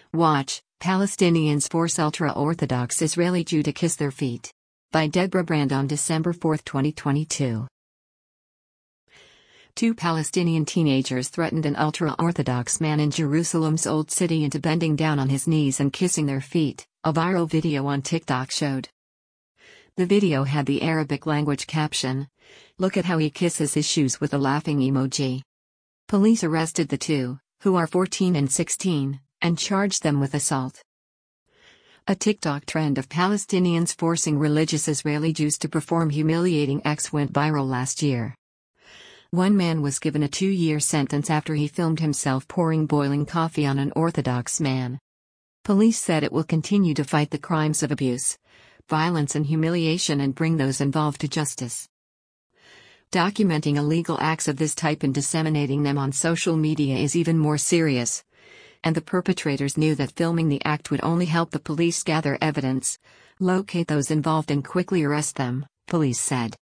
Watch, Palestinians force ultra-Orthodox Israeli Jew to kiss their feet. By Deborah Brand on December 4, 2022. Two Palestinian teenagers threatened an ultra-Orthodox man in Jerusalem's Old City into bending down on his knees and kissing their feet, a viral video on TikTok showed. The video had the Arabic language caption, "Look at how he kisses his shoes," with a laughing emoji. Police arrested the two, who are 14 and 16, and charged them with assault. A TikTok trend of Palestinians forcing religious Israeli Jews to perform humiliating acts went viral last year. One man was given a 2-year sentence after he filmed himself pouring boiling coffee on an Orthodox man. Police said it will continue to fight the crimes of abuse, violence and humiliation and bring those involved to justice. Documenting illegal acts of this type and disseminating them on social media is even more serious. And the perpetrators knew that filming the act would only help the police gather evidence, locate those involved and quickly arrest them, police said.